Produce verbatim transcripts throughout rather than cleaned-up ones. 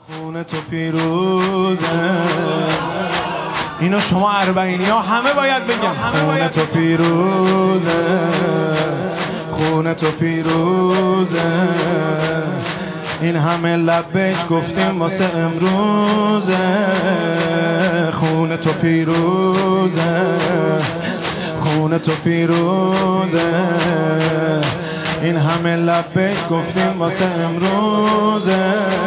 خون تو پیروزه. اینو شما اربعینی ها همه باید بگم. خون تو پیروزه، خون تو پیروزه. این همه لبک گفتیم واسه امروزه. خون تو پیروزه، خون تو پیروزه. این همه لبک گفتیم واسه امروزه.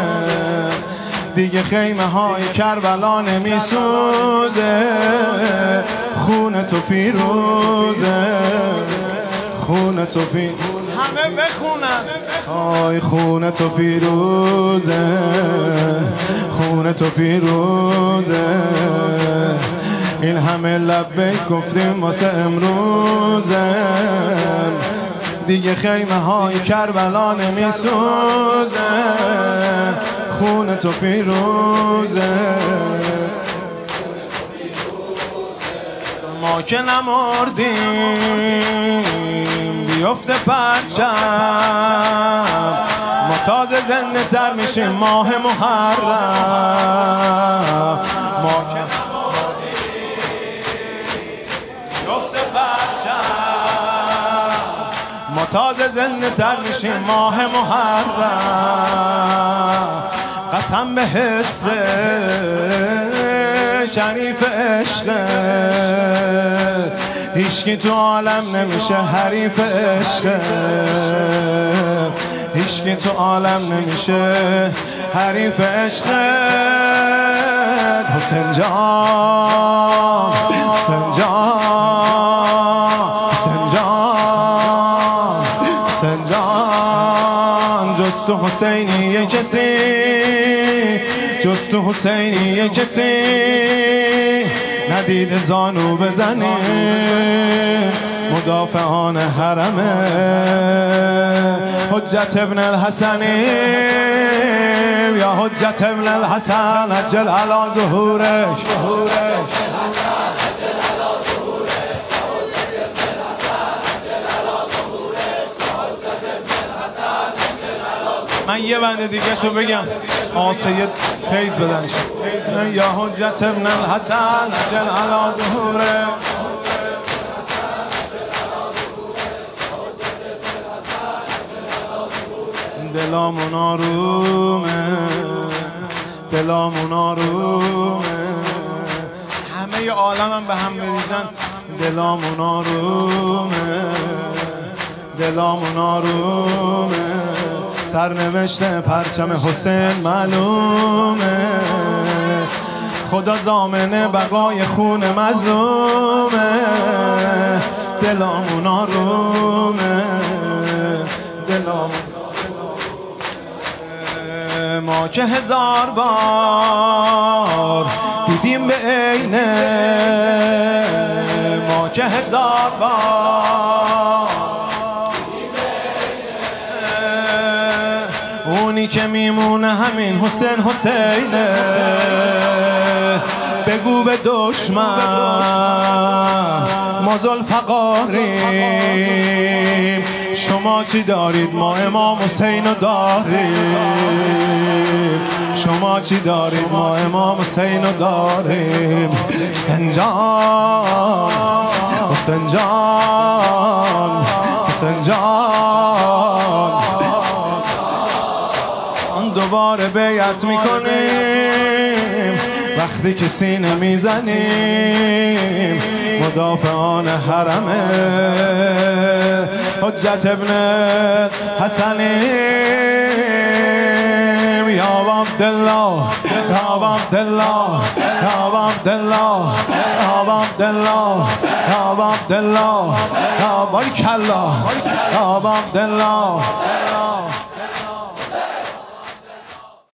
دیگه خیمه های کربلا نمیسوزه. خون تو پیروزه، خون تو پیروزه. همه بخونن آی خون تو پیروزه، خون تو پیروزه. این همه لبک گفتیم واسه امروزه. دیگه خیمه های کربلا نمیسوزه. خون تو پیروزه. ما که نمردیم بیفته پرچم، ما تازه زنده تر میشیم ماه محرم. ما که نمردیم بیفته پرچم، ما تازه زنده تر میشیم ماه محرم. قسم به حس شریف عشقه، هیچکی تو عالم نمیشه حریف عشقه، هیچکی تو عالم نمیشه حریف عشقه. حسین جان، حسین جان، حسین جان، حسین جان. جز تو حسینی کسی، جز تو حسینی کسی ندیده زانو بزنی. مدافعان حرمه حجت ابن الحسنی، یا حجت ابن الحسن عجل علی ظهورک. من یه بنده دیگه شو بگم آقا سید فیض بدنش. یا حجت ابن الحسن عجل علی ظهوره. دلامون آرومه، دلامون آرومه. همه ی عالمم به هم بریزن. دلامون آرومه، دلامون آرومه. سرنوشت پرچم حسین معلومه. خدا ضامن بقای خون مظلومه. دلامون آرومه، دلامون. ما که هزار بار دیدیم به عینه، ما که هزار بار اونی که میمونه همین حسین حسینه. بگو به دشمن ما ذوالفقاریم، شما چی دارید ما امام حسین رو داریم. شما چی دارید ما امام حسین رو داریم. حسین جان، حسین جان، حسین جان. دوباره بیعت میکنیم وقتی که سینه میزنیم. مدافعان حرمه حجت ابن حسنیم. یا عبدالله، یا عبدالله، یا عبدالله، یا عبدالله، یا عبدالله، یا باریکالله، یا عبدالله.